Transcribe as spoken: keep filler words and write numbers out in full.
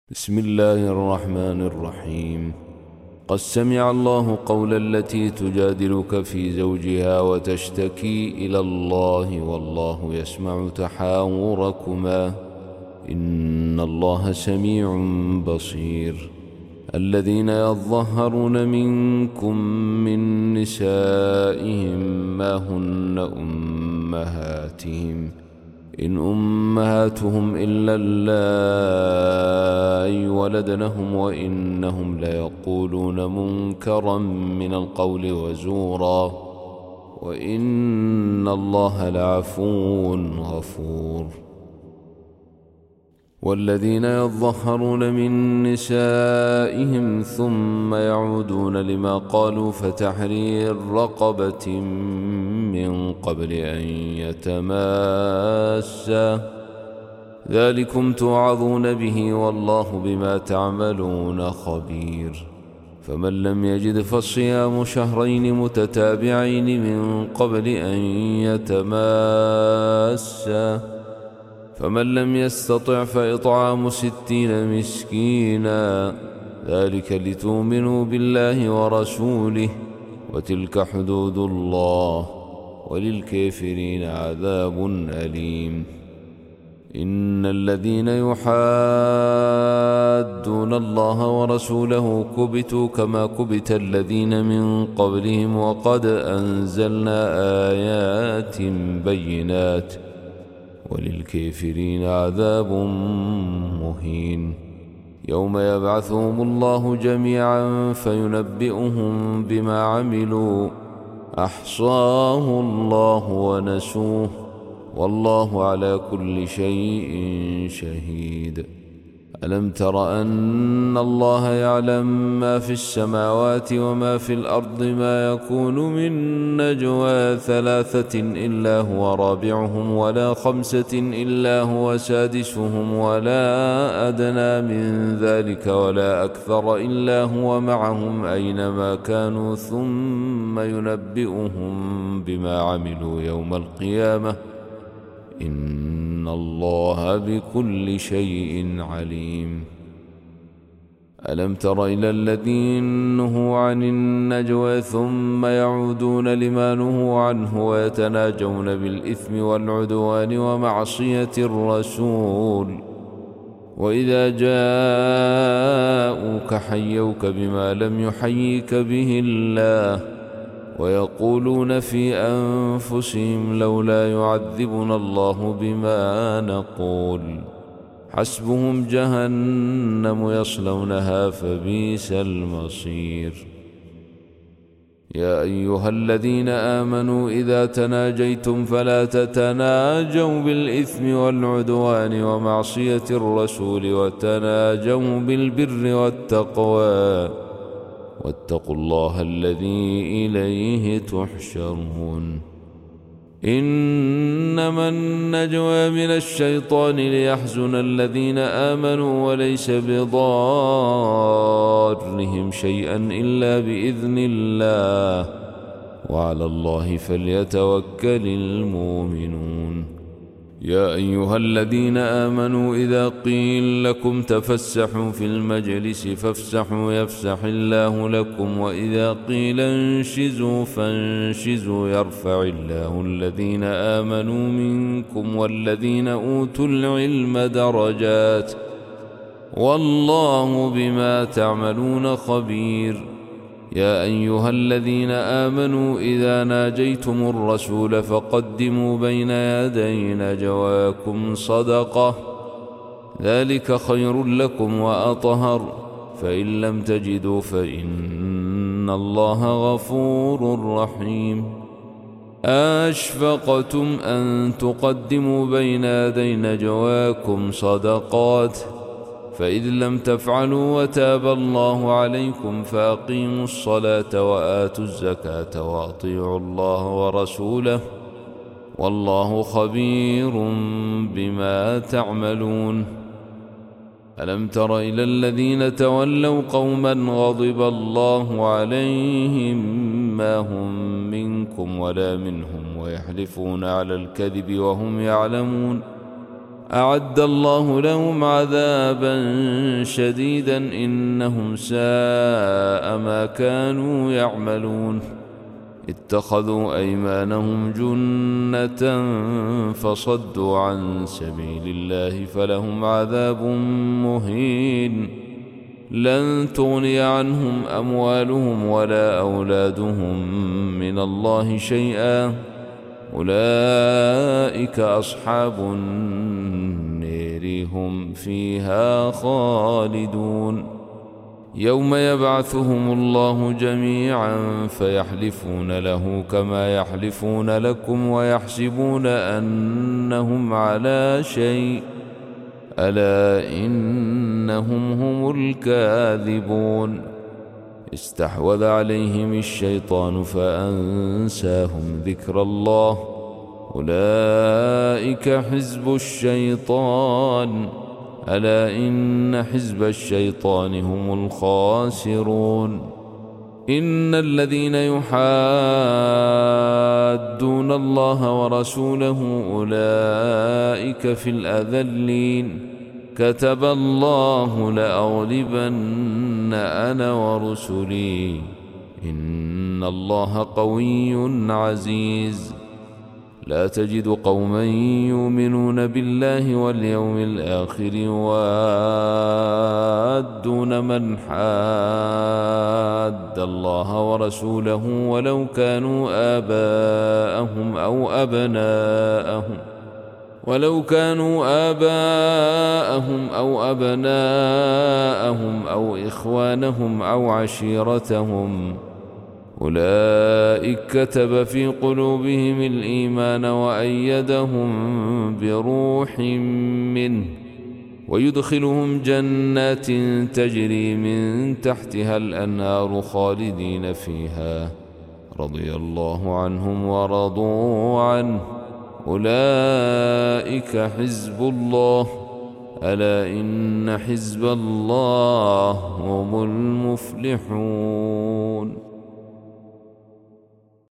بسم الله الرحمن الرحيم. قد سمع الله قول التي تجادلك في زوجها وتشتكي إلى الله والله يسمع تحاوركما إن الله سميع بصير. الذين يظهرون منكم من نسائهم ما هن أمهاتهم إن أمهاتهم إلا اللائي ولدنهم وإنهم ليقولون منكرا من القول وزورا وإن الله لعفو غفور. والذين يظهرون من نسائهم ثم يعودون لما قالوا فتحرير رقبة من قبل أن يتماسا ذلكم توعظون به والله بما تعملون خبير. فمن لم يجد فصيام شهرين متتابعين من قبل أن يتماسا فمن لم يستطع فإطعام ستين مسكينا ذلك لتؤمنوا بالله ورسوله وتلك حدود الله وللكافرين عذاب أليم. إن الذين يحادون الله ورسوله كبتوا كما كبت الذين من قبلهم وقد أنزلنا آيات بينات وللكافرين عذاب مهين. يوم يبعثهم الله جميعا فينبئهم بما عملوا أحصاه الله ونسوه والله على كل شيء شهيد. ألم تر أن الله يعلم ما في السماوات وما في الأرض ما يكون من نجوى ثلاثة إلا هو رابعهم ولا خمسة إلا هو سادسهم ولا أدنى من ذلك ولا أكثر إلا هو معهم أينما كانوا ثم ينبئهم بما عملوا يوم القيامة إن الله بكل شيء عليم. ألم تر إلى الذين نهوا عن النجوى ثم يعودون لما نهوا عنه ويتناجون بالإثم والعدوان ومعصية الرسول وإذا جاءوك حيوك بما لم يحييك به الله ويقولون في أنفسهم لولا يعذبنا الله بما نقول حسبهم جهنم يصلونها فبئس المصير. يا أيها الذين آمنوا إذا تناجيتم فلا تتناجوا بالإثم والعدوان ومعصية الرسول وتناجوا بالبر والتقوى واتقوا الله الذي إليه تحشرون. إنما النجوى من الشيطان ليحزن الذين آمنوا وليس بضارهم شيئا إلا بإذن الله وعلى الله فليتوكل المؤمنون. يا أيها الذين آمنوا إذا قيل لكم تفسحوا في المجلس فافسحوا يفسح الله لكم وإذا قيل انشزوا فانشزوا يرفع الله الذين آمنوا منكم والذين أوتوا العلم درجات والله بما تعملون خبير. يا أيها الذين آمنوا إذا ناجيتم الرسول فقدموا بين يدي نجواكم صدقة ذلك خير لكم وأطهر فإن لم تجدوا فإن الله غفور رحيم. أشفقتم أن تقدموا بين يدي نجواكم صدقات فإذ لم تفعلوا وتاب الله عليكم فأقيموا الصلاة وآتوا الزكاة وأطيعوا الله ورسوله والله خبير بما تعملون. ألم تر إلى الذين تولوا قوما غضب الله عليهم ما هم منكم ولا منهم ويحلفون على الكذب وهم يعلمون أعد الله لهم عذابا شديدا إنهم ساء ما كانوا يعملون اتخذوا أيمانهم جنة فصدوا عن سبيل الله فلهم عذاب مهين لن تغني عنهم أموالهم ولا أولادهم من الله شيئا أولئك أصحاب النار هم فيها خالدون يوم يبعثهم الله جميعا فيحلفون له كما يحلفون لكم ويحسبون أنهم على شيء ألا إنهم هم الكاذبون استحوذ عليهم الشيطان فأنساهم ذكر الله أولئك حزب الشيطان ألا إن حزب الشيطان هم الخاسرون إن الذين يحادون الله ورسوله أولئك في الأذلين كتب الله لأغلبن أنا ورسلي إن الله قوي عزيز لا تجد قوما يؤمنون بالله واليوم الآخر يوادون من حاد الله ورسوله ولو كانوا آباءهم أو أبناءهم ولو كانوا آباءهم أو أبناءهم أو إخوانهم أو عشيرتهم أولئك كتب في قلوبهم الإيمان وأيدهم بروح منه ويدخلهم جنات تجري من تحتها الأنهار خالدين فيها رضي الله عنهم ورضوا عنه أولئك حزب الله ألا إن حزب الله هم المفلحون.